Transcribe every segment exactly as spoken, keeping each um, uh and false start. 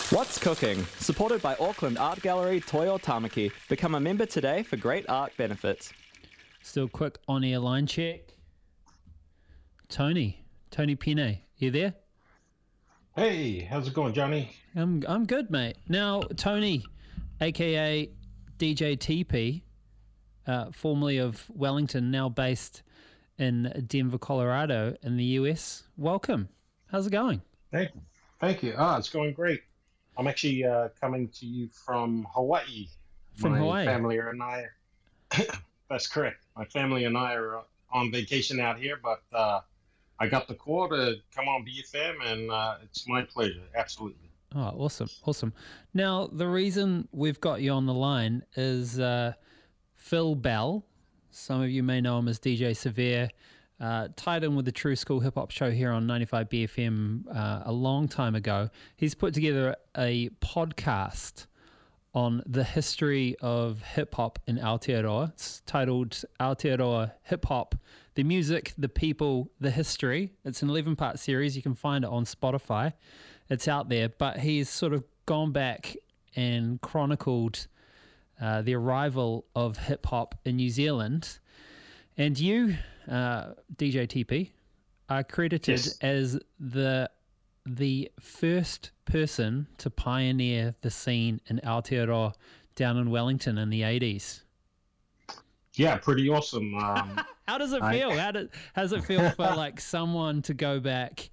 What's Cooking? Supported by Auckland Art Gallery Toyo Tamaki. Become a member today for great art benefits. Still quick on-air line check. Tony, Tony Pine, you there? Hey, how's it going, Johnny? I'm I'm good, mate. Now, Tony, aka D J T P, uh, formerly of Wellington, now based in Denver, Colorado, in the U S. Welcome. How's it going? Thank you. Thank you. Ah, it's going great. I'm actually uh, coming to you from Hawaii. From My Hawaii? family and I. That's correct. My family and I are on vacation out here, but uh, I got the call to come on B F M, and uh, it's my pleasure. Absolutely. Oh, awesome, awesome. Now, the reason we've got you on the line is uh, Phil Bell. Some of you may know him as D J Severe. Uh, tied in with the True School Hip Hop Show here on ninety-five B F M uh, a long time ago. He's put together a podcast on the history of hip hop in Aotearoa. It's titled Aotearoa Hip Hop: The Music, the People, the History. It's an eleven-part series. You can find it on Spotify. It's out there, but he's sort of gone back and chronicled uh, the arrival of hip hop in New Zealand. And you, uh, D J T P, are credited Yes. as the the first person to pioneer the scene in Aotearoa down in Wellington in the eighties. Yeah, pretty awesome. Um, How does it I- feel? How, do, how does it feel for like someone to go back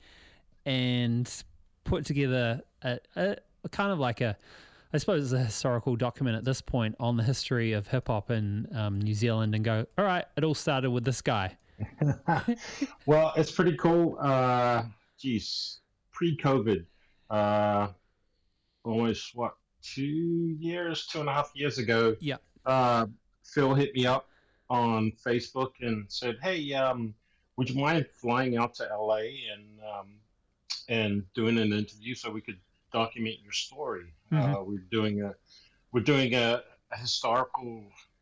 and put together a, a, a kind of like a, I suppose it's a historical document at this point on the history of hip hop in um, New Zealand and go, all right, it all started with this guy. well, it's pretty cool. Uh, geez, pre-COVID, uh, almost what two years, two and a half years ago. Yeah. Uh, Phil hit me up on Facebook and said, "Hey, um, would you mind flying out to L A and um, and doing an interview so we could document your story?" Mhm. Uh, we're doing a we're doing a, a historical,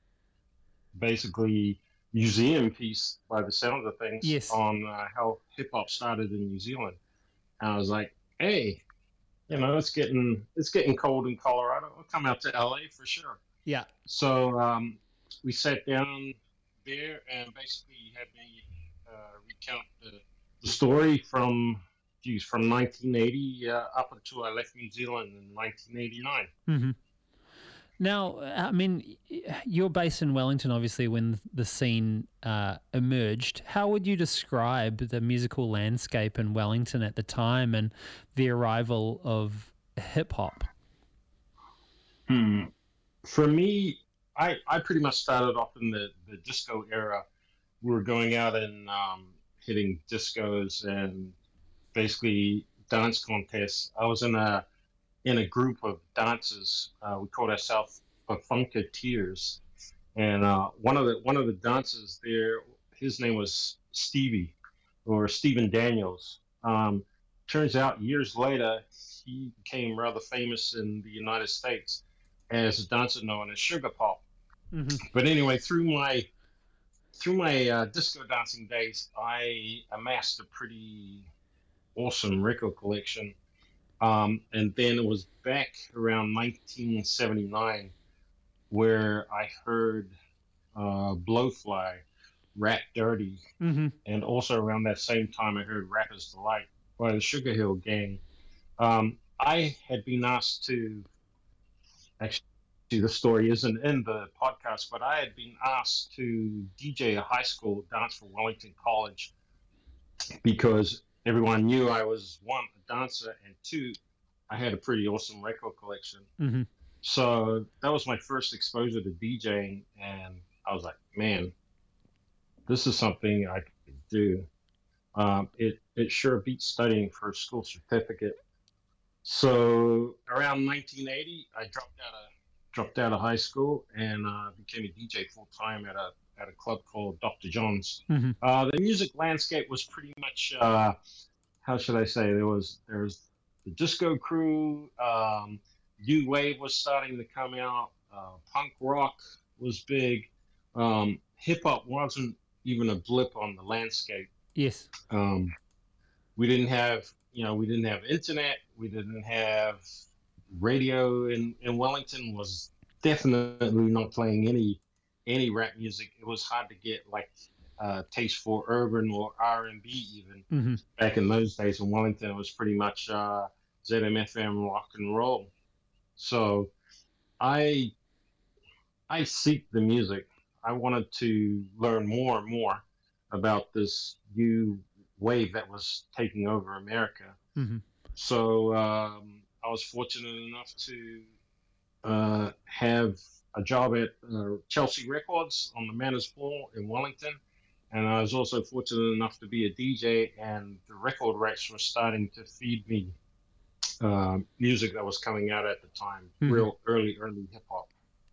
basically museum piece by the sound of things Yes. on uh, how hip hop started in New Zealand. And I was like, "Hey, you know, it's getting it's getting cold in Colorado. I'll come out to L A for sure." Yeah. So um, we sat down there and basically had me uh, recount the, the story from, geez, from nineteen eighty uh, up until I left New Zealand in nineteen eighty-nine. hmm Now, I mean, you're based in Wellington, obviously, when the scene uh, emerged. How would you describe the musical landscape in Wellington at the time and the arrival of hip hop? Hmm. For me, I, I pretty much started off in the, the disco era. We were going out and um, hitting discos and basically dance contests. I was in a in a group of dancers. Uh, we called ourselves Funketeers, and uh, one of the one of the dancers there, his name was Stevie, or Stephen Daniels. Um, turns out years later, he became rather famous in the United States as a dancer known as Sugar Pop. Mm-hmm. But anyway, through my through my uh, disco dancing days, I amassed a pretty awesome record collection. Um, and then it was back around nineteen seventy-nine where I heard uh, Blowfly, Rap Dirty, Mm-hmm. and also around that same time I heard Rapper's Delight by the Sugar Hill Gang. Um, I had been asked to, actually, the story isn't in the podcast, but I had been asked to D J a high school dance for Wellington College because everyone knew I was, one, a dancer, and two, I had a pretty awesome record collection. Mm-hmm. So that was my first exposure to DJing, and I was like, man, this is something I could do. Um, it, it sure beats studying for a school certificate. So around nineteen eighty, I dropped out of dropped out of high school and uh, became a D J full time at a at a club called Doctor John's. Mm-hmm. Uh, the music landscape was pretty much uh, how should I say? There was there was the disco crew. Um, New wave was starting to come out. Uh, punk rock was big. Um, Hip hop wasn't even a blip on the landscape. Yes. Um, we didn't have, you know, we didn't have internet. We didn't have radio in, in Wellington was definitely not playing any any rap music. It was hard to get like uh, taste for urban or R and B even. Mm-hmm. Back in those days in Wellington, it was pretty much uh, Z M F M rock and roll. So I I seek the music. I wanted to learn more and more about this new wave that was taking over America. Mm-hmm. So um, I was fortunate enough to uh, have a job at uh, Chelsea Records on the Manners Hall in Wellington. And I was also fortunate enough to be a D J, and the record racks were starting to feed me uh, music that was coming out at the time, mm-hmm. real early, early hip hop.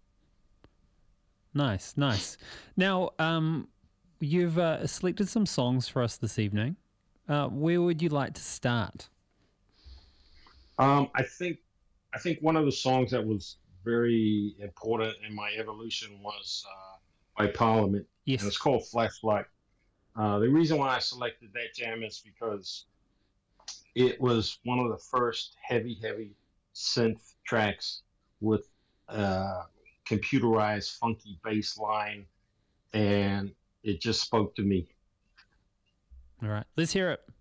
Nice, nice. Now, um, you've uh, selected some songs for us this evening. Uh, where would you like to start? Um, I think, I think one of the songs that was very important in my evolution was uh, by Parliament. Yes. And it's called Flashlight. Uh, the reason why I selected that jam is because it was one of the first heavy, heavy synth tracks with uh, computerized funky bass line, and it just spoke to me. All right, let's hear it.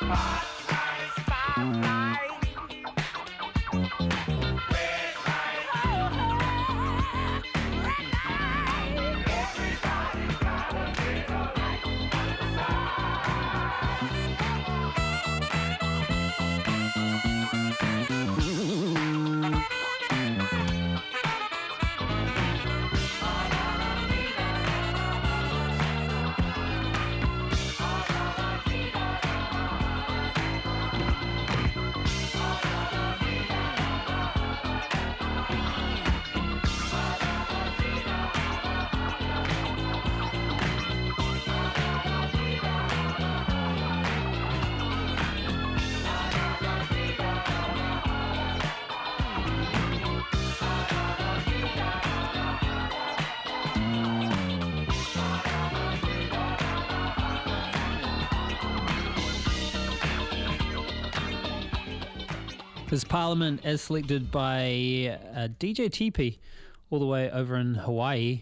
His Parliament, as selected by uh, D J T P, all the way over in Hawaii.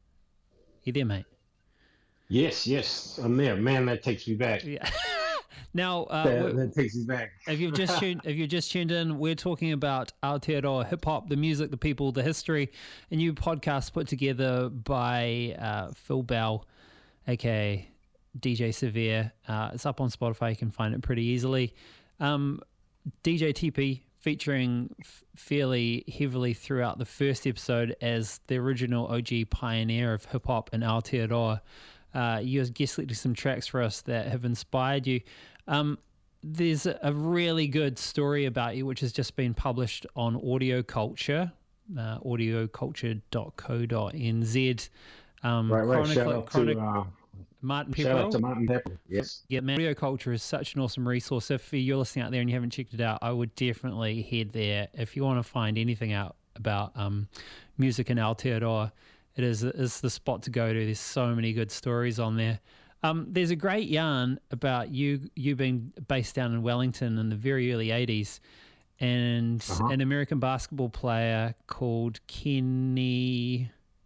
You there, mate? Yes, yes, I'm there. Man, that takes me back. Yeah. Now, uh, that, that takes me back. if you've just tuned, if you just tuned in, we're talking about Aotearoa hip hop, the music, the people, the history. A new podcast put together by uh, Phil Bell, aka D J Severe. Uh, it's up on Spotify. You can find it pretty easily. Um, D J T P featuring f- fairly heavily throughout the first episode as the original O G pioneer of hip hop in Aotearoa. Uh, you guest selected some tracks for us that have inspired you. Um, there's a really good story about you which has just been published on Audio Culture, uh, audio culture dot co dot n z. Um, right, right. Shout chronicle- out chronic- to uh, Martin shout out Pepperell. to Martin Pepperell. Yes. Yeah, man, Audio Culture is such an awesome resource. If you're listening out there and you haven't checked it out, I would definitely head there. If you want to find anything out about um, music in Aotearoa, it is is the spot to go to. There's so many good stories on there. Um, there's a great yarn about you you being based down in Wellington in the very early eighties, and Uh-huh. an American basketball player called Kenny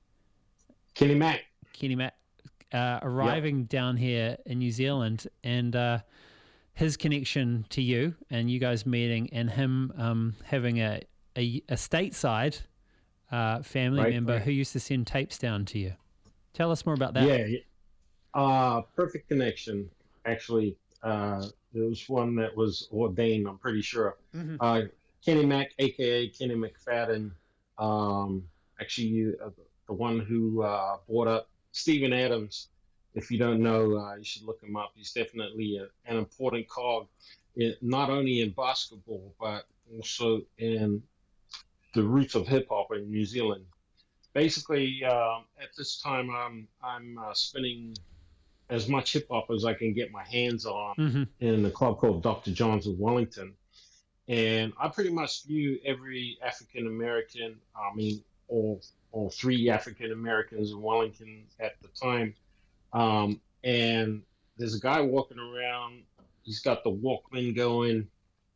Kenny Mack. Kenny Mack uh, arriving down here in New Zealand, and uh, his connection to you and you guys meeting, and him um, having a, a, a stateside uh, family Right, member right. who used to send tapes down to you. Tell us more about that. Yeah. yeah. Uh, perfect connection. Actually, uh, there was one that was ordained, I'm pretty sure. Mhm. Uh, Kenny Mack, a k a. Kenny McFadden, um, actually uh, the one who uh, brought up Steven Adams. If you don't know, uh, you should look him up. He's definitely a, an important cog, in, not only in basketball, but also in the roots of hip-hop in New Zealand. Basically, um, at this time, I'm, I'm uh, spinning as much hip-hop as I can get my hands on hmm in a club called Doctor John's of Wellington. And I pretty much knew every African American, I mean, all, all three African Americans in Wellington at the time. Um, and there's a guy walking around, he's got the Walkman going,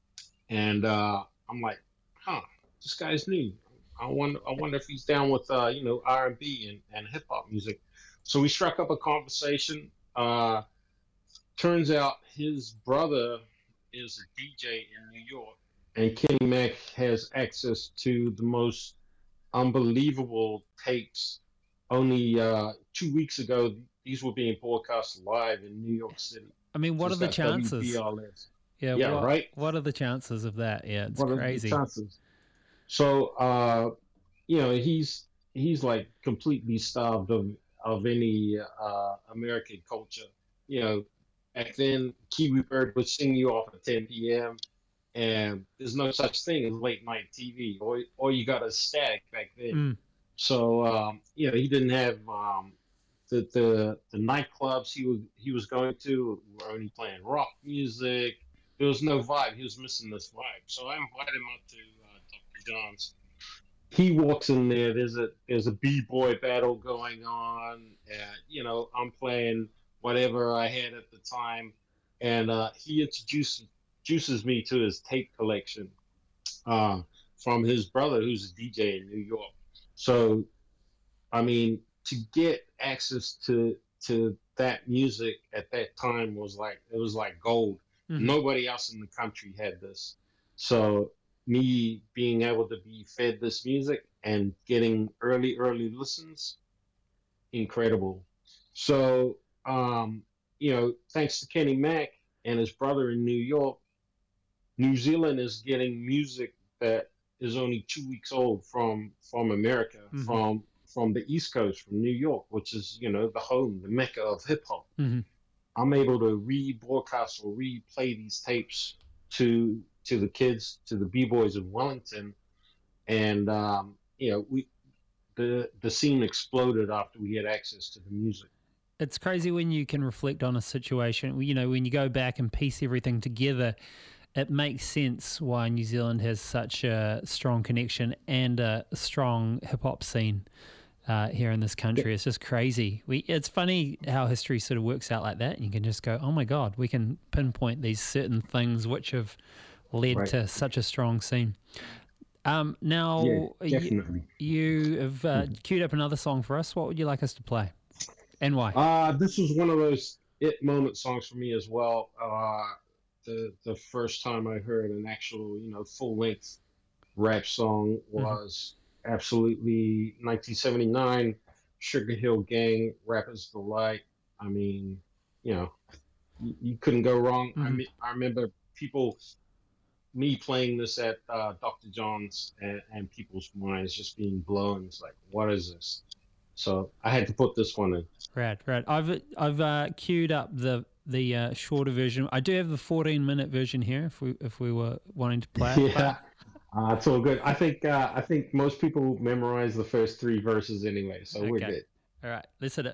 and uh, I'm like, huh, this guy's new. I wonder, I wonder if he's down with, uh, you know, R and B and, and hip hop music. So we struck up a conversation. Uh, turns out his brother is a D J in New York, and Kenny Mack has access to the most unbelievable tapes. Only uh, two weeks ago, these were being broadcast live in New York City. I mean, what Just are the at chances? W B L S. Yeah, Yeah, what, right? What are the chances of that? Yeah, it's What are the crazy. chances? So, uh, you know, he's he's like completely starved of of any uh, American culture. You know, back then, Kiwi Bird would sing you off at ten p.m. and there's no such thing as late night T V, or or you got a static back then. Mm. So, um, you know, he didn't have um, the, the the nightclubs he was he was going to were only playing rock music. There was no vibe. He was missing this vibe. So I invited him up to uh, Doctor John's. He walks in there. There's a there's a b-boy battle going on. And, you know, I'm playing whatever I had at the time, and uh, he introduces introduces me to his tape collection uh, from his brother, who's a D J in New York. So, I mean, to get access to to that music at that time was like it was like gold. Mm-hmm. Nobody else in the country had this. So me being able to be fed this music and getting early, early listens, incredible. So, um, you know, thanks to Kenny Mac and his brother in New York, New Zealand is getting music that is only two weeks old from from America, mm-hmm. from from the East Coast, from New York, which is, you know, the home, the mecca of hip hop. Mm-hmm. I'm able to rebroadcast or replay these tapes to to the kids, to the b-boys of Wellington, and um, you know, we the the scene exploded after we had access to the music. It's crazy when you can reflect on a situation. You know, when you go back and piece everything together, it makes sense why New Zealand has such a strong connection and a strong hip hop scene uh, here in this country. It's just crazy. We it's funny how history sort of works out like that, and you can just go, oh my God, we can pinpoint these certain things which have led right. to such a strong scene. Um, now, yeah, definitely. you, you have uh, queued up another song for us. What would you like us to play, and why? Uh, this was one of those it moment songs for me as well. Uh, the the first time I heard an actual, you know, full length rap song was mm-hmm. absolutely nineteen seventy-nine, Sugar Hill Gang, Rapper's Delight. I mean, you know, you, you couldn't go wrong. Mm-hmm. I mean, I remember people. me playing this at uh, Doctor John's and, and people's minds just being blown. It's like, what is this? So I had to put this one in. Rad, rad. I've I've uh, queued up the the uh, shorter version. I do have the fourteen minute version here. If we if we were wanting to play it. Yeah, uh, it's all good. I think uh, I think most people memorize the first three verses anyway, so okay. We're good. All right, let's hit it.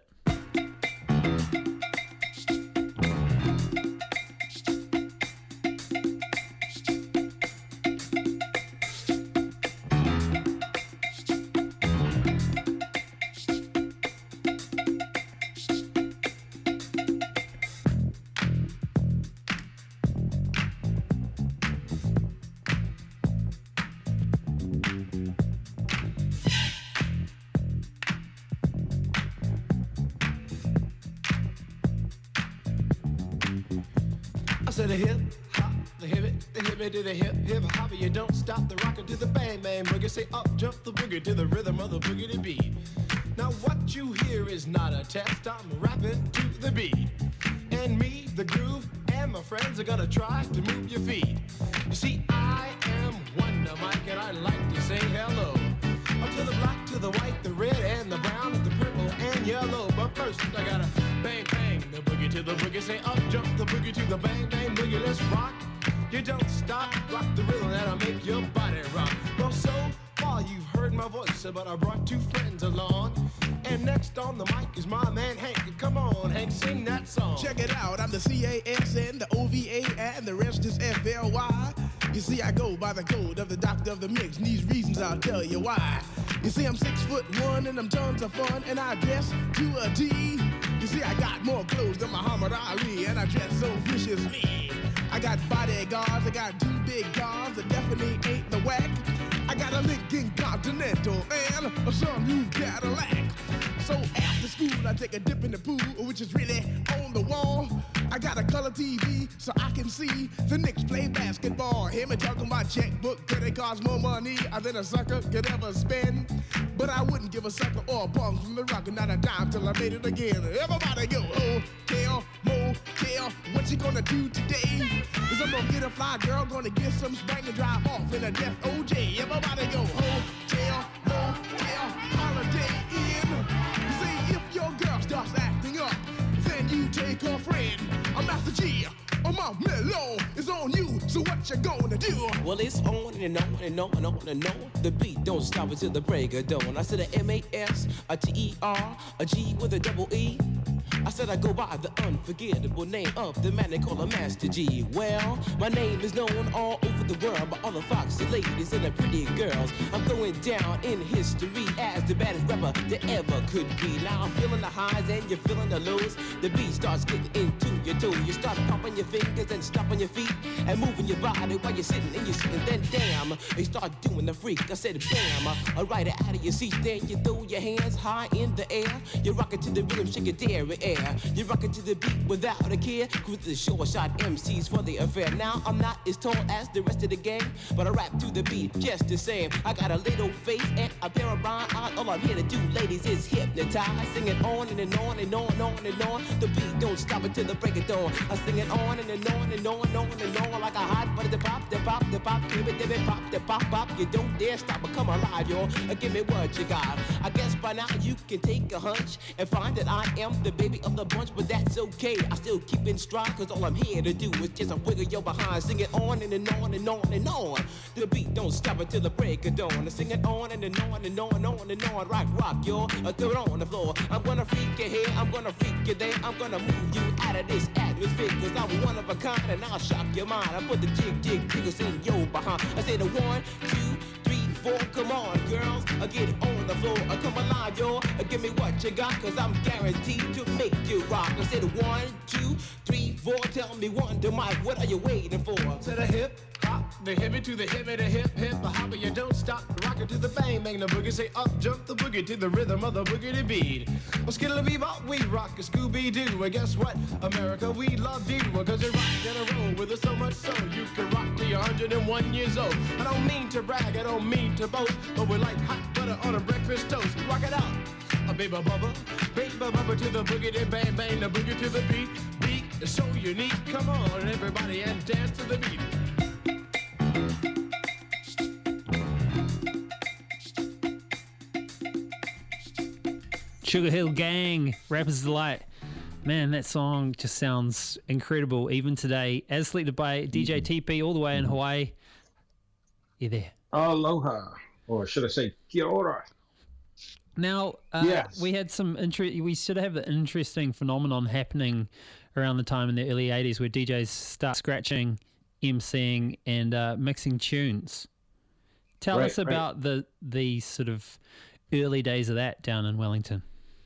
To the hip hop, the hip it, the hip it to the hip hip hop. You don't stop the rocker to the bang bang boogie. Say up jump the boogie to the rhythm of the boogie to beat. Now what you hear is not a test. I'm rapping to the beat, and me, the groove, and my friends are gonna try to move your feet. You see, I am Wonder Mike, and I like to say hello up to the black, to the white, the red, and the brown, and the purple and yellow. But first, I gotta bang bang the boogie to the boogie. Say up jump the boogie to the bang bang boogie. Let's rock. You don't stop. Rock the rhythm that'll make your body rock. Well, so far you've heard my voice, but I brought two friends along. And next on the mic is my man Hank. Come on, Hank, sing that song. Check it out. I'm the C A S N, the O V A, and the rest is F L Y. You see, I go by the code of the doctor of the mix, and these reasons I'll tell you why. You see, I'm six foot one, and I'm tons of fun, and I dress to a T. You see, I got more clothes than Muhammad Ali, and I dress so viciously. I got bodyguards, I got two big guns that definitely ain't the whack. I got a Lincoln Continental and a sunroof Cadillac. So after school, I take a dip in the pool, which is really on the wall. I got a color T V so I can see the Knicks play basketball. Hear me talking about checkbook, cause it costs more money than a sucker could ever spend. But I wouldn't give a sucker or a punk from the rock, not a dime till I made it again. Everybody go, hotel, motel, what you gonna do today? Is I'm gonna get a fly girl, gonna get some spring and drive off in a death O J. Everybody go, hotel, motel, holiday inn. You see, if your girl starts acting up, then you take her friend. I'm Master G, or my mellow is on you, so what you gonna do? Well, it's on and on and on and on and on. The beat don't stop until the break of dawn. I said a M A S, a T E R, a G with a double E. I said I go by the unforgettable name of the man they call a Master G. Well, my name is known all over the world by all the foxy ladies and the pretty girls. I'm going down in history as the baddest rapper that ever could be. Now I'm feeling the highs and you're feeling the lows. The beat starts getting into your toe. You start popping your fingers and stomping your feet and moving your body while you're sitting and you're sitting. Then damn, you start doing the freak. I said bam, I ride it out of your seat. Then you throw your hands high in the air. You rock it to the rhythm, shake it there and air. air. You rock it to the beat without a care. Cruise the short shot M Cs for the affair. Now I'm not as tall as the rest of the gang, but I rap to the beat just the same. I got a little face and a pair of rhyme eyes. All I'm here to do, ladies, is hypnotize. Sing it on and, and on and on and on and on. The beat don't stop until the break of dawn. I sing it on and, and on and on and on and on like a hot butter. The pop, the pop, the pop, give it, give it, pop, the pop, pop. You don't dare stop or come alive, yo. Give me what you got. I guess by now you can take a hunch and find that I am the baby of the bunch, but that's okay. I still keep in stride, cause all I'm here to do is just a wiggle your behind. Sing it on and, and on and on and on. The beat don't stop until the break of dawn. I sing it on and, and on and on and on and on. Rock, rock, yo. I throw it on the floor. I'm gonna freak you here, I'm gonna freak you there. I'm gonna move you out of this atmosphere, cause I'm one of a kind and I'll shock your mind. I put the jig, jig, jiggles in your behind. I say the one, two, three, four. Come on, girls, I get it on the floor. I come alive, yo. I give me what you got, cause I'm guaranteed to make you rock. I said one, two, three, four. Tell me one to Mike, what are you waiting for? To the hip hop, the hippie to the hippie, the hip hip, the hopper, you don't stop. Rock it to the bang bang, the boogie. Say up, jump the boogie to the rhythm of the boogie beat. Well, skittle bebop, we rock a Scooby Doo. And guess what? America, we love you. Cause you rock in a row with us so much so you can rock till you're one hundred and one years old. I don't mean to brag, I don't mean to boast, but we're like hot butter on a breakfast toast. Rock it out. A baby bubba, baby bubba to the boogie, then bang bang, the boogie to the beat. Beat is so unique. Come on, everybody, and dance to the beat. Sugar Hill Gang, Rapper's Delight. Man, that song just sounds incredible even today. As selected by D J T P all the way in Hawaii. You there? Aloha, or should I say kia ora? Now, uh, yes. we had some inter- we should have an interesting phenomenon happening around the time in the early eighties where D Js start scratching, emceeing, and uh, mixing tunes. Tell right, us about right. the the sort of early days of that down in Wellington.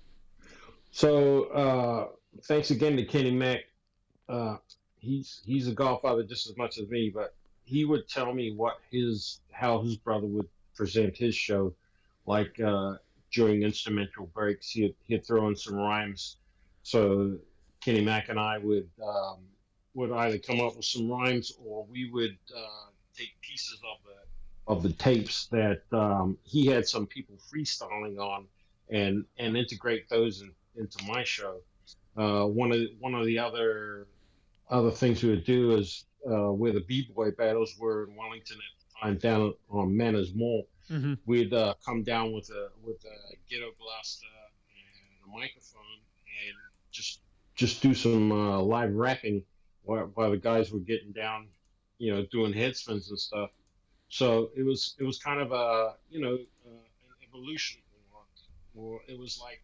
So, uh, thanks again to Kenny Mack. Uh, he's he's a godfather just as much as me, but he would tell me what his how his brother would present his show, like uh, during instrumental breaks, he'd he'd throw in some rhymes. So Kenny Mack and I would um, would either come up with some rhymes, or we would uh, take pieces of the of the tapes that um, he had some people freestyling on, and and integrate those in, into my show. Uh, one of one of the other other things we would do is uh, where the b-boy battles were in Wellington at the time, down on Manners Mall. Mm-hmm. We'd uh, come down with a with a ghetto blaster and a microphone and just just do some uh, live rapping while, while the guys were getting down, you know, doing head spins and stuff. So it was it was kind of a you know uh, an evolution, or, or it was like,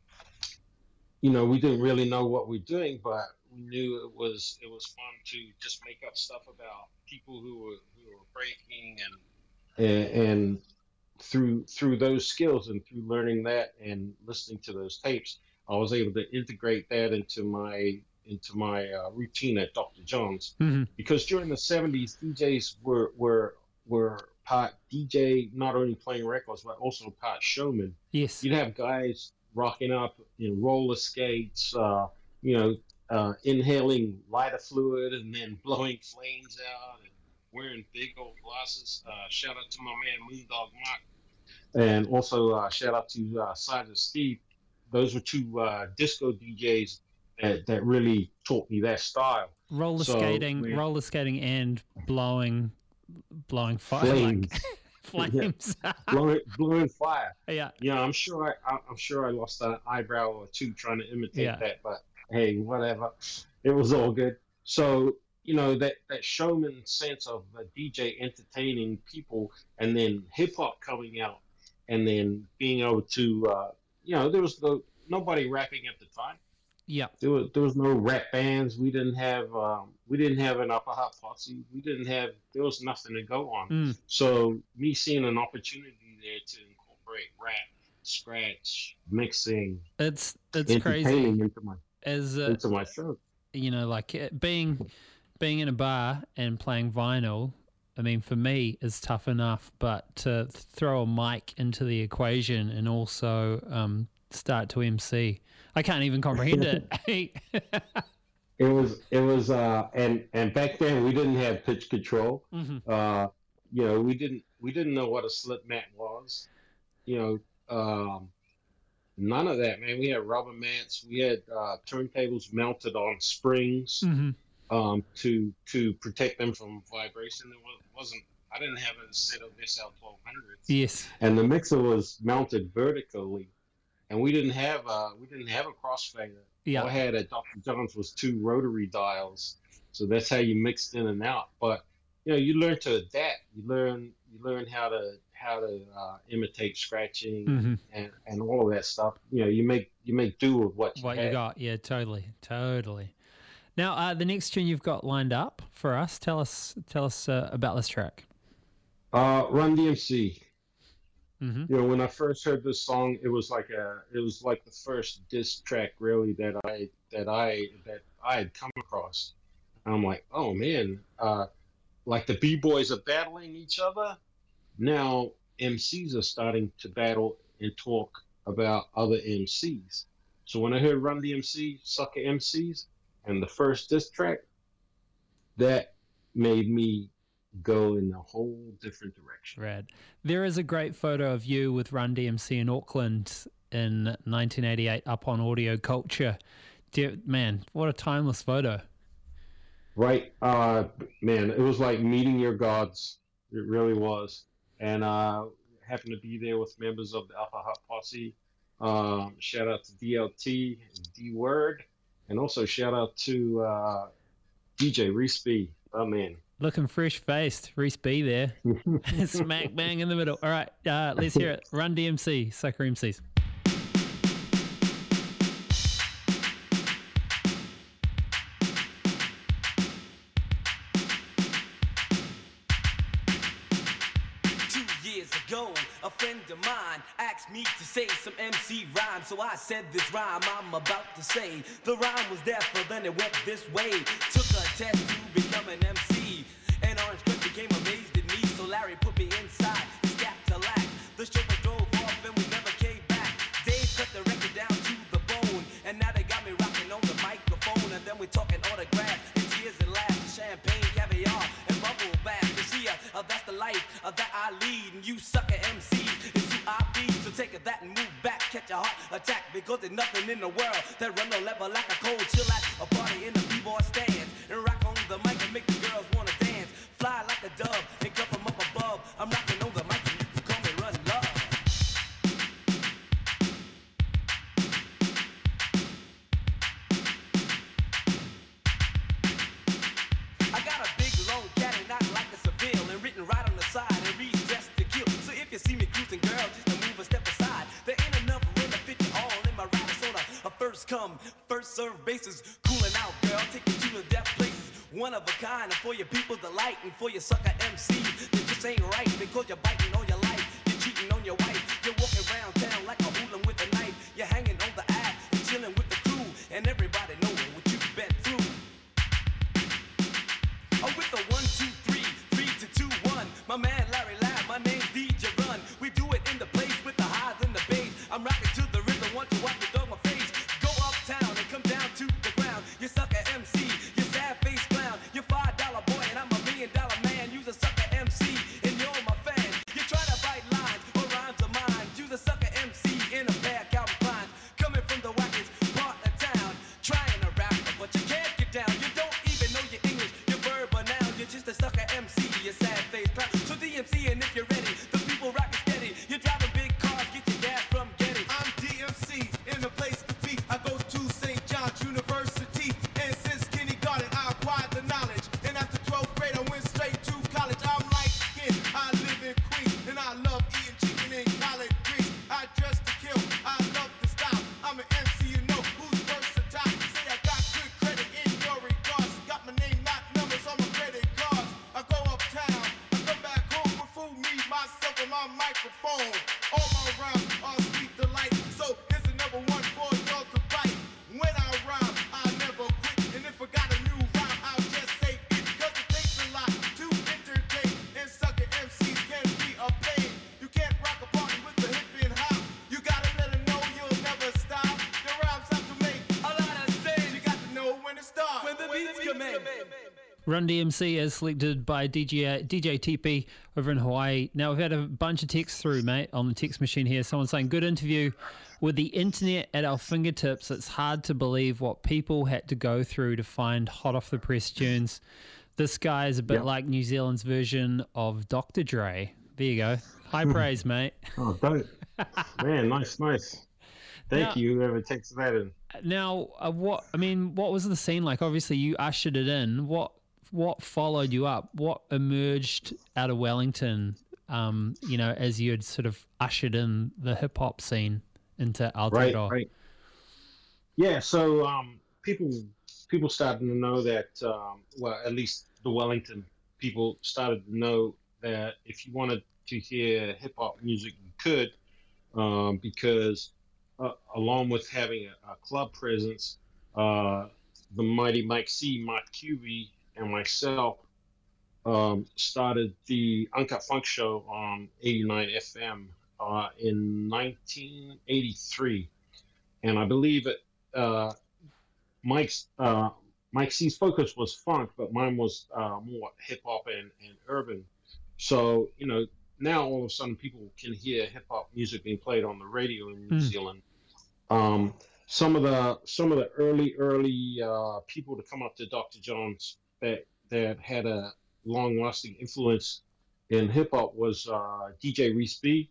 you know, we didn't really know what we're doing, but we knew it was it was fun to just make up stuff about people who were who were breaking, and and, and through through those skills and through learning that and listening to those tapes, I was able to integrate that into my into my uh, routine at Doctor John's. Mm-hmm. Because during the seventies, D Js were were were part D J, not only playing records but also part showman. Yes, you'd have guys rocking up in roller skates, uh, you know, uh, inhaling lighter fluid and then blowing flames out and wearing big old glasses. Uh, shout out to my man Moondog Mark, and also uh, shout out to uh, Sergeant Steve. Those were two uh, disco D Js that, that really taught me that style. Roller so, skating, we, roller skating, and blowing, blowing fire, flames, like, flames, yeah. blowing, blowing fire. Yeah, yeah. I'm sure. I, I'm sure I lost an eyebrow or two trying to imitate yeah. that, but hey, whatever. It was all good. So you know that that showman sense of a D J entertaining people, and then hip hop coming out, and then being able to, uh, you know, there was no nobody rapping at the time. Yeah, there was there was no rap bands. We didn't have um, we didn't have an upper hot posse. We didn't have there was nothing to go on. Mm. So me seeing an opportunity there to incorporate rap, scratch, mixing, it's it's crazy into my as uh, into my show. You know, like being being in a bar and playing vinyl. I mean, for me, is tough enough, but to throw a mic into the equation and also um, start to M C? I can't even comprehend it. It was, it was, uh, and and back then we didn't have pitch control. Mm-hmm. Uh, you know, we didn't we didn't know what a slip mat was. You know, um, none of that, man. We had rubber mats. We had uh, turntables mounted on springs Mm-hmm. um, to to protect them from vibration. It wasn't. I didn't have a set of S L twelve hundreds. Yes. And the mixer was mounted vertically, and we didn't have a we didn't have a crossfader. Yeah. All I had at Doctor John's was two rotary dials, so that's how you mixed in and out. But you know, you learn to adapt. You learn you learn how to how to uh, imitate scratching Mm-hmm. and, and all of that stuff. You know, you make you make do with what you What had. you got? Yeah, totally, totally. Now, uh, the next tune you've got lined up for us. Tell us, tell us uh, about this track. Uh, Run D M C. Mm-hmm. You know, when I first heard this song, it was like a, it was like the first diss track really that I that I that I had come across. And I'm like, oh man, uh, like the B-boys are battling each other. Now M Cs are starting to battle and talk about other M Cs. So when I heard Run D M C, Sucker M Cs, and the first diss track, that made me go in a whole different direction. Rad. There is a great photo of you with Run D M C in Auckland in nineteen eighty-eight up on Audio Culture. Dear, man, what a timeless photo. Right. Uh, man, it was like meeting your gods. It really was. And uh, happened to be there with members of the Alpha Hut Posse. Um, shout out to D L T and D Word. And also shout out to uh, D J Reese B. Oh, man. Looking fresh-faced. Reese B there. Smack bang in the middle. All right, uh, let's hear it. Run D M C, Sucker M Cs. A friend of mine asked me to say some M C rhyme, so I said this rhyme I'm about to say. The rhyme was deaf, then it went this way. Took a test to become an M C, and Orange Cliff became amazed at me, so Larry put me inside his Cadillac. The chauffeur drove off and we never came back. Dave cut the record down to the bone, and now they got me rocking on the microphone, and then we're talking autographs and tears and laughs, champagne, caviar, and bubble bath. You see, uh, uh, that's the life uh, that I lead, and you sucker M Cs. It's who I feed, so take that and move back, catch a heart attack, because there's nothing in the world that run no level like a cold chill at a party in the b-boy stands, and rock on the mic and make the girls wanna dance, fly like a dove and come from up above. I'm rocking on the mic and you can call me Run Love. I got a big long caddy, not like a Seville, and written right on the side and reads dressed to kill. So if you see me cruising, girl, just to move a step aside. There ain't enough room to fit you all in my ride. It's on a, a first come, first serve basis. Cooling out, girl, take you to the death places. One of a kind, and for your people's delight, and for your sucker M Cs. That just ain't right, because you're biting on your life. You're cheating on your wife. You're walking around town like a hooligan with a knife. You're hanging on the ass and chilling with the crew, and everybody knows what you've been through. Oh, with a one, two, three, three to two, one. My man Larry Lab, my name's D J Run. We do it in the place with the highs and the bass. I'm rocking to the rhythm, want you watch the dog my face. Go uptown and come down to the ground. You sucker M C, you sad face clown. You're five dollar boy and I'm a million dollar man. You's a sucker M C and you're my fan. You try to bite lines or rhymes of mine. You's a sucker M C in a pair of Calvin Kleins. Coming from the wackest part of town. Try Run D M C as selected by D J D J T P over in Hawaii. Now, we've had a bunch of texts through, mate, on the text machine here. Someone saying, good interview. With the internet at our fingertips, it's hard to believe what people had to go through to find hot off the press tunes. This guy is a bit Yep. like New Zealand's version of Doctor Dre. There you go. High praise, mate. Oh, don't. Man, nice, nice. Thank Now- you, whoever takes that in. Now, uh, what I mean, what was the scene like? Obviously, you ushered it in. What what followed you up? What emerged out of Wellington? Um, you know, as you had sort of ushered in the hip hop scene into Right, Aotearoa. right. Yeah, so um, people people started to know that, um, well, at least the Wellington people started to know that if you wanted to hear hip hop music, you could, um, because uh, along with having a, a club presence, uh, the mighty Mike C, Mike Q B, and myself um, started the Uncut Funk Show on eighty-nine F M uh, in nineteen eighty-three, and I believe it. Uh, Mike's uh, Mike C's focus was funk, but mine was uh, more hip hop and, and urban. So you know, now all of a sudden people can hear hip hop music being played on the radio in New Mm. Zealand. Um, some of the some of the early early uh, people to come up to Doctor John's that that had a long lasting influence in hip hop was uh, D J Reese B.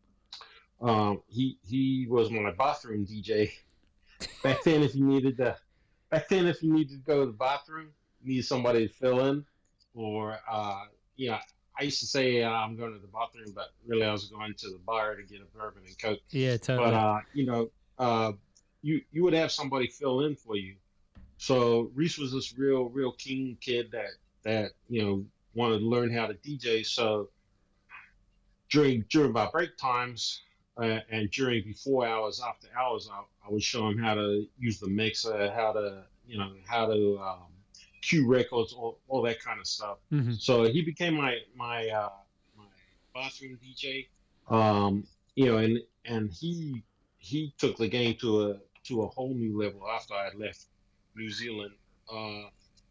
Um, he he was my bathroom D J back then. If you needed to, back then if you needed to go to the bathroom, you needed somebody to fill in, or uh, you know, I used to say uh, I'm going to the bathroom, but really I was going to the bar to get a bourbon and coke. Yeah, totally. But uh, you know, uh, you you would have somebody fill in for you. So Reese was this real real keen kid that that you know wanted to learn how to D J. So during during my break times uh, and during before hours, after hours, I, I would show him how to use the mixer, how to you know how to um, cue records, all, all that kind of stuff. hmm So he became my my uh, my bathroom D J. Um, you know, and and he he took the game to a to a whole new level after I had left New Zealand. Uh,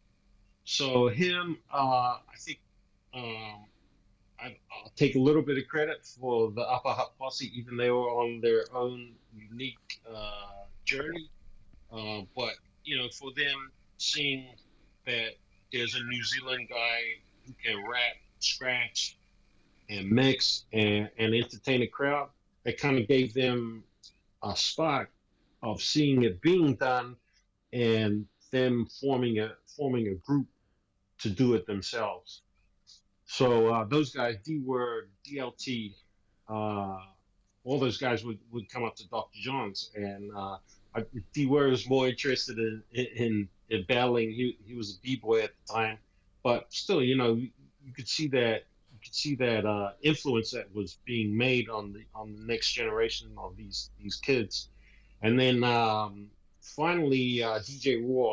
so him, uh, I think um, I, I'll take a little bit of credit for the Upper Hut Posse, even they were on their own unique uh, journey. Uh, but you know, for them seeing that there's a New Zealand guy who can rap, scratch, and mix and, and entertain a crowd, it kind of gave them a spark of seeing it being done and them forming a forming a group to do it themselves. So uh, those guys, D-Word, D L T, uh, all those guys would, would come up to Doctor John's, and uh, I- D-Word was more interested in in, in battling. He he was a b-boy at the time, but still, you know, you, you could see that you could see that uh, influence that was being made on the on the next generation of these these kids. And then um, finally, uh, D J Raw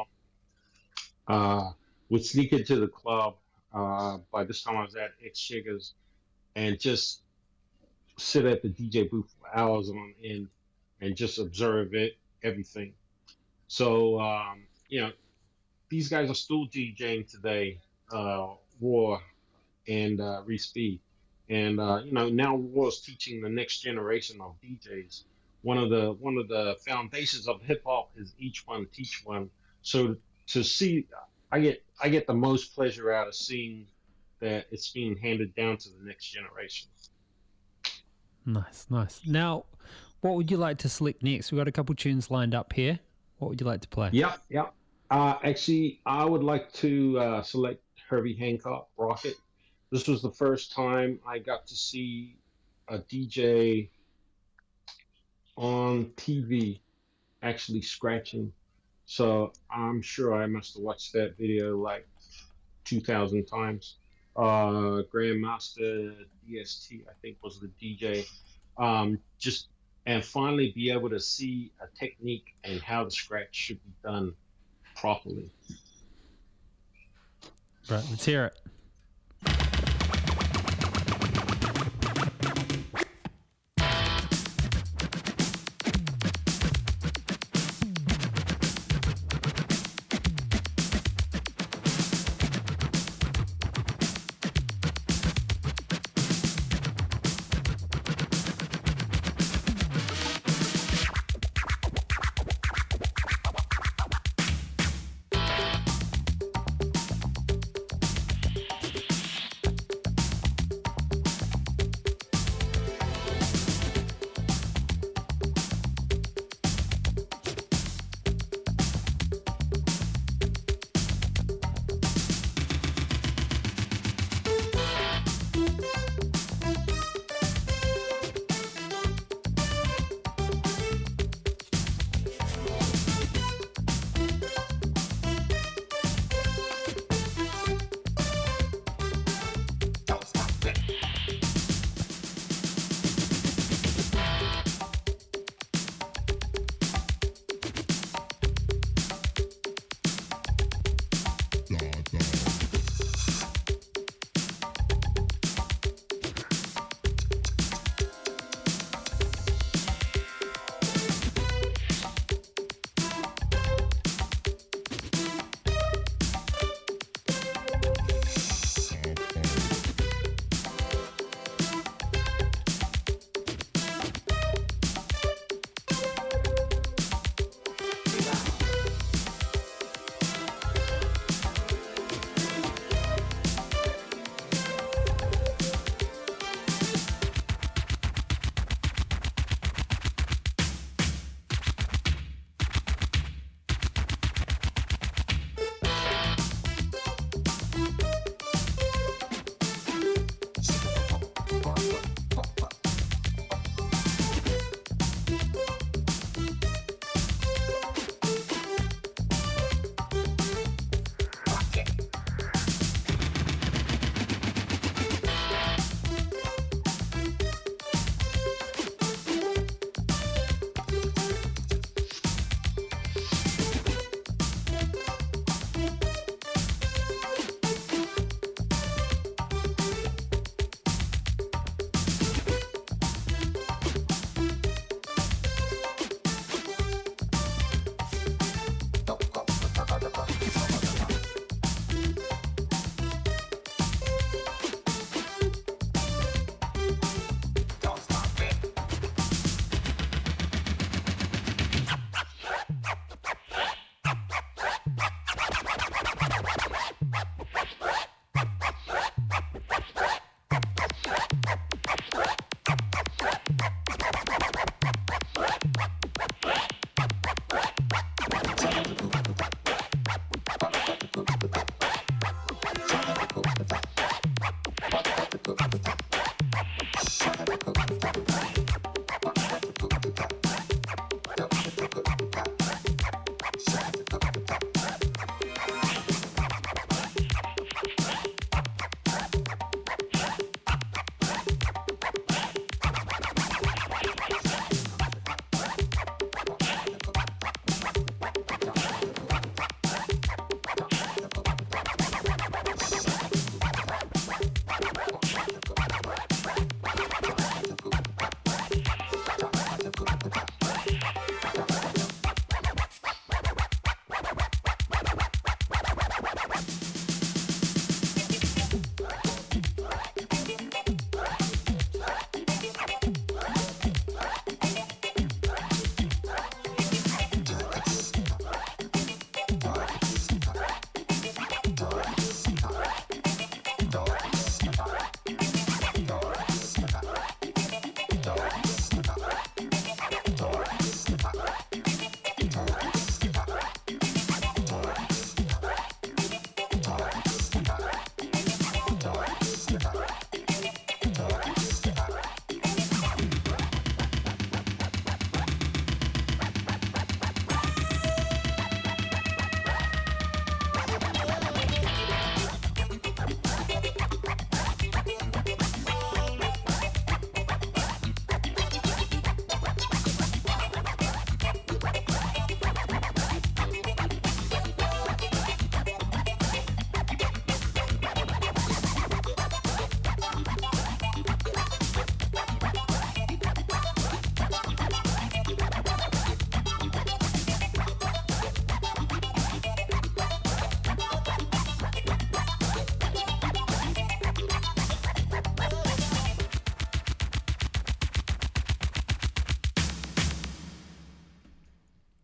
uh, would sneak into the club. Uh, by this time, I was at X Chiggers, and just sit at the D J booth for hours on end and just observe it, everything. So, um, you know, these guys are still DJing today, uh, Raw and uh, Reese B. And, uh, you know, now Raw's teaching the next generation of D Js. One of the one of the foundations of hip hop is each one teach one. So to see, I get I get the most pleasure out of seeing that it's being handed down to the next generation. Nice, nice. Now, what would you like to select next? We've got a couple tunes lined up here. What would you like to play? Yep, yep. Uh, actually, I would like to uh, select Herbie Hancock, Rocket. This was the first time I got to see a D J on T V actually scratching. So I'm sure I must have watched that video like two thousand times. Uh, Grandmaster D S T, I think, was the D J. Um, just and finally be able to see a technique and how the scratch should be done properly. Right, let's hear it.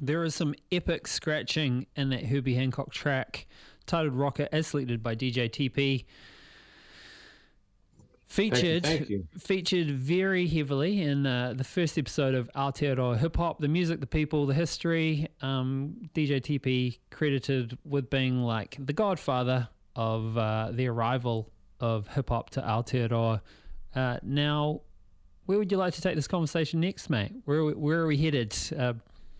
There is some epic scratching in that Herbie Hancock track titled Rocket, as selected by D J T P. Featured, Thank you, thank you. featured very heavily in uh, the first episode of Aotearoa Hip Hop, the music, the people, the history. Um, D J T P credited with being like the godfather of uh, the arrival of hip hop to Aotearoa. Uh, now, where would you like to take this conversation next, mate? Where are we, where are we headed? Uh,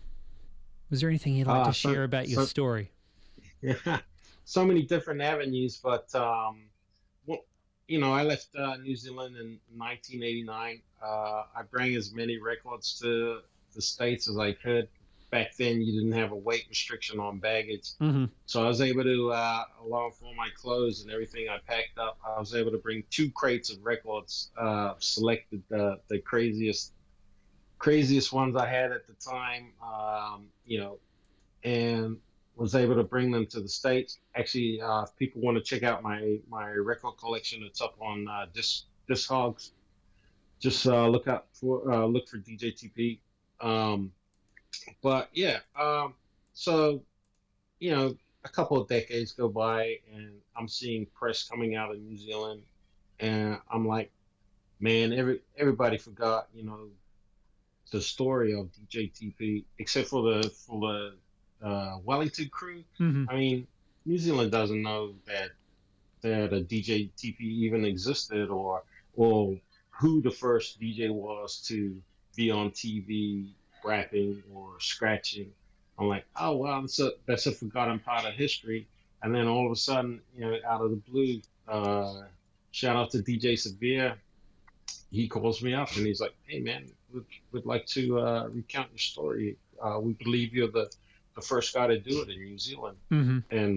was there anything you'd like Uh, to so- share about your so- story? Yeah, so many different avenues, but um, well, you know, I left uh, New Zealand in nineteen eighty-nine. Uh, I bring as many records to the States as I could. Back then, you didn't have a weight restriction on baggage, Mm-hmm. so I was able to, uh, along with all my clothes and everything I packed up, I was able to bring two crates of records. Uh, selected the the craziest, craziest ones I had at the time. Um, you know, and was able to bring them to the States. Actually, uh, if people want to check out my, my record collection, it's up on uh, Disc, Discogs. Just uh, look up for uh, look for D J T P. Um, but yeah, um, so you know, a couple of decades go by, and I'm seeing press coming out of New Zealand, and I'm like, man, every everybody forgot, you know, the story of D J T P, except for the for the uh, Wellington crew. Mm-hmm. I mean, New Zealand doesn't know that that a D J T P even existed, or or who the first D J was to be on T V rapping or scratching. I'm like, oh wow, that's a that's a forgotten part of history. And then all of a sudden, you know, out of the blue, uh, shout out to D J Severe. He calls me up and he's like, hey man, we'd, we'd like to uh, recount your story. Uh, we believe you're the the first guy to do it in New Zealand. Mm-hmm. And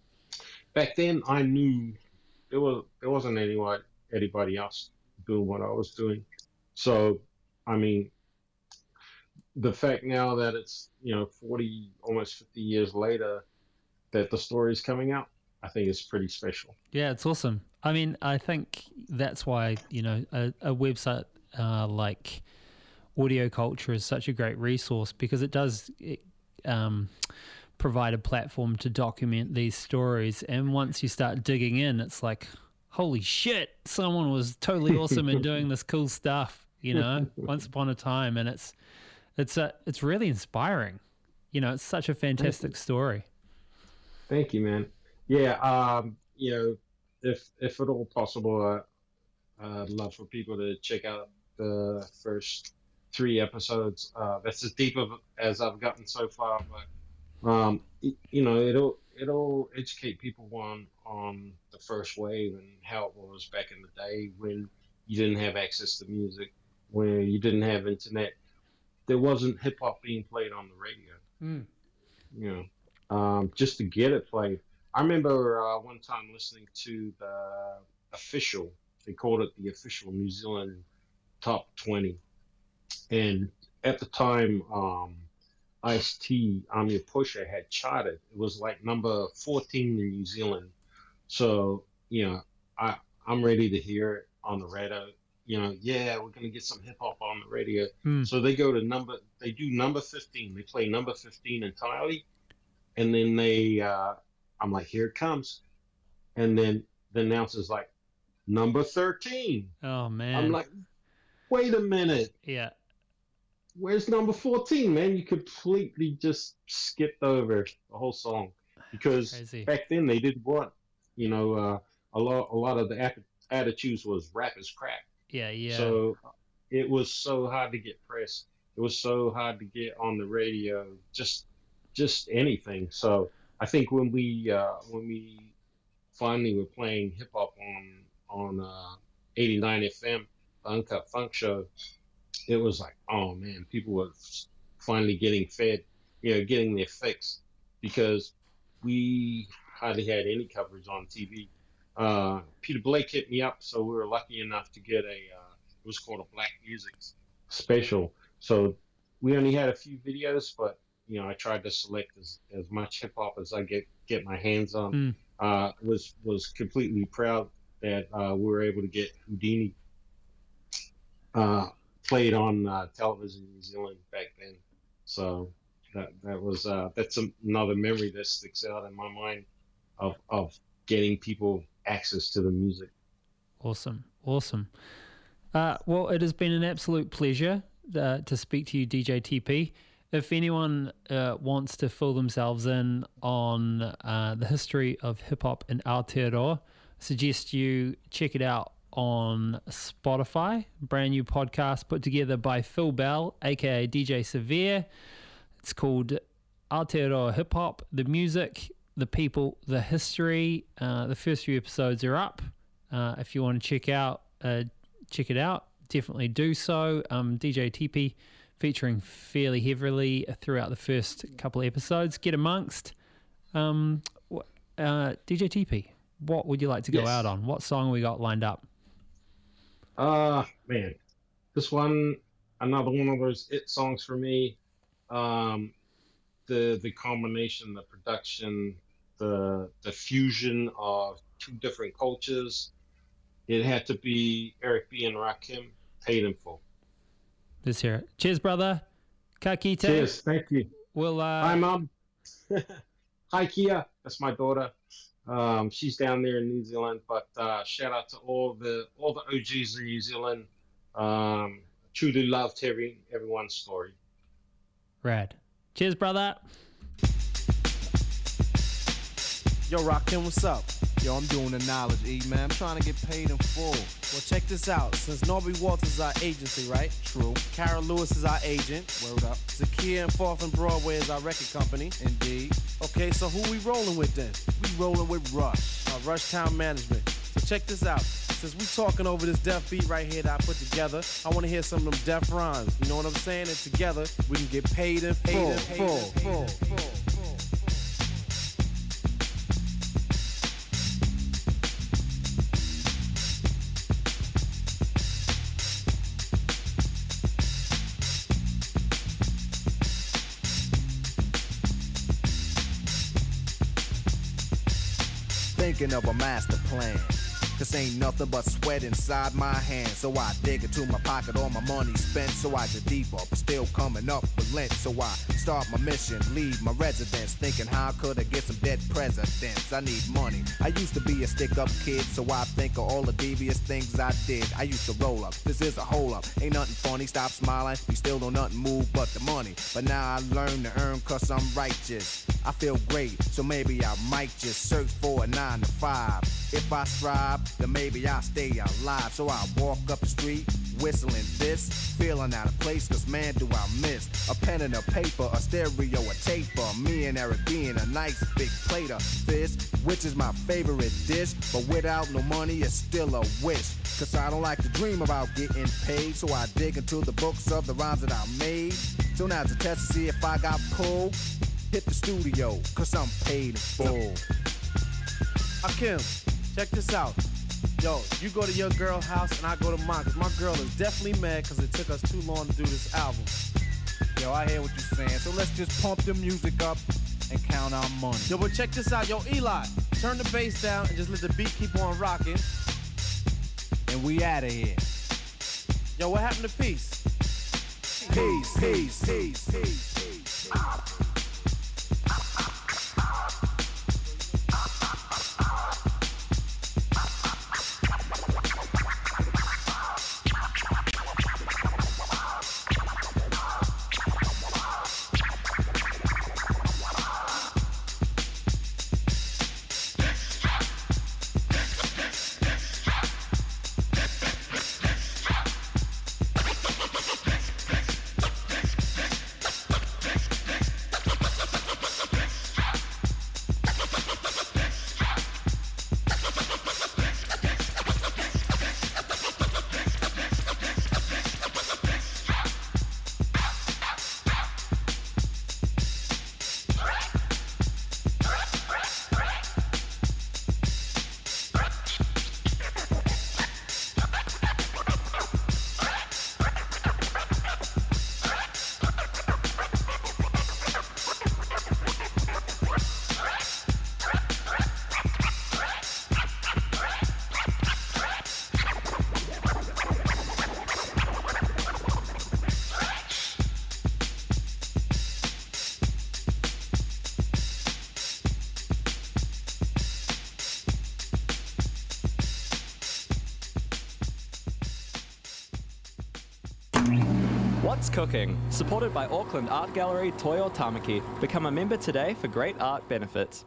back then, I knew there was there wasn't anyone anybody else doing what I was doing. So, I mean, the fact now that it's, you know, forty, almost fifty years later, that the story is coming out, I think it's pretty special. Yeah, it's awesome. I mean, I think that's why, you know, a, a website uh, like Audio Culture is such a great resource, because it does it, um, provide a platform to document these stories. And once you start digging in, it's like, holy shit, someone was totally awesome and doing this cool stuff, you know, once upon a time. And it's it's a, it's really inspiring. You know, it's such a fantastic story. Thank you, man. Yeah, um, you know, if if at all possible, uh, I'd love for people to check out the first three episodes. Uh, that's as deep of as I've gotten so far, but um, it, you know, it'll it'll educate people on on the first wave and how it was back in the day when you didn't have access to music, when you didn't have internet. There wasn't hip hop being played on the radio. Mm. You know, um, just to get it played. I remember uh, one time listening to the official, they called it the official New Zealand Top twenty. And at the time, um, Ice-T, I'm Your Pusher had charted. It was like number fourteen in New Zealand. So, you know, I, I'm ready to hear it on the radio. You know, yeah, we're going to get some hip hop on the radio. Mm. So they go to number, they do number fifteen. They play number fifteen entirely. And then they, uh, I'm like, here it comes. And then the announcer's like, number thirteen. Oh, man. I'm like, wait a minute. yeah. Where's number fourteen, man? You completely just skipped over the whole song. Because Crazy. back then they did what? You know, uh, a lot a lot of the atti- attitudes was rap is crap. Yeah, yeah. So it was so hard to get press. It was so hard to get on the radio, just just anything. So I think when we uh, when we finally were playing hip hop on on uh, eighty-nine F M, the Uncut Funk Show, it was like, oh man, people were finally getting fed, you know, getting their fix, because we hardly had any coverage on T V. Uh, Peter Blake hit me up, so we were lucky enough to get a, uh, it was called a Black Music special. So we only had a few videos, but, you know, I tried to select as, as much hip hop as I get, get my hands on. Mm. Uh, was, was completely proud that uh, we were able to get Houdini uh, played on uh, television in New Zealand back then. So that that was uh, that's another memory that sticks out in my mind of of getting people access to the music. Awesome, awesome. Uh, well, it has been an absolute pleasure uh, to speak to you, D J T P. If anyone uh, wants to fill themselves in on uh, the history of hip hop in Aotearoa, I suggest you check it out on Spotify. Brand new podcast put together by Phil Bell, aka D J Severe. It's called Aotearoa Hip Hop, the music, the people, the history. Uh, the first few episodes are up. Uh, if you want to check out, uh, check it out, definitely do so. Um, D J T P featuring fairly heavily throughout the first couple of episodes. Get amongst. Um, uh, D J T P, what would you like to go Yes. out on? What song we got lined up? Uh man, this one, another one of those it songs for me. Um, the the combination, the production, the the fusion of two different cultures. It had to be Eric B and Rakim, Paid in Full. Let's hear it. Cheers, brother. Ka kite. Cheers, thank you. We'll, uh, Hi, Mum. Hi, Kia. That's my daughter. Um, she's down there in New Zealand. But uh, shout out to all the all the O Gs in New Zealand. Um, truly loved hearing everyone's story. Rad. Cheers, brother. Yo, Rakim, what's up? Yo, I'm doing the knowledge, E, man. I'm trying to get paid in full. Well, check this out. Since Norby Walters is our agency, right? True. Kara Lewis is our agent. Word up. Zakia and Fourth and Broadway is our record company. Indeed. Okay, so who we rolling with then? We rolling with Rush, uh, Rush Town Management. So check this out. Since we talking over this deaf beat right here that I put together, I want to hear some of them deaf rhymes. You know what I'm saying? And together, we can get paid in full. Paid in full. Full. Full. Full. Thinking of a master plan. Cause ain't nothing but sweat inside my hands. So I dig into my pocket, all my money spent. So I get deeper, but still coming up with lint. So I start my mission, leave my residence. Thinking how could I get some dead presidents? I need money. I used to be a stick-up kid, so I think of all the devious things I did. I used to roll up, this is a hole up. Ain't nothing funny, stop smiling. You still don't nothing move but the money. But now I learn to earn cause I'm righteous. I feel great, so maybe I might just search for a nine to five. If I strive, then maybe I'll stay alive. So I walk up the street, whistling this, feeling out of place, cause man do I miss a pen and a paper, a stereo, a taper. Me and Eric being a nice big plate of fish, which is my favorite dish. But without no money, it's still a wish. Cause I don't like to dream about getting paid. So I dig into the books of the rhymes that I made. So now to test to see if I got pulled, hit the studio, cause I'm paid in full. Akim, check this out. Yo, you go to your girl's house and I go to mine, cause my girl is definitely mad cause it took us too long to do this album. Yo, I hear what you're saying, so let's just pump the music up and count our money. Yo, but check this out. Yo, Eli, turn the bass down and just let the beat keep on rocking. And we outta here. Yo, what happened to peace? Peace, peace, peace, peace, peace. What's Cooking? Supported by Auckland Art Gallery Toi o Tamaki. Become a member today for great art benefits.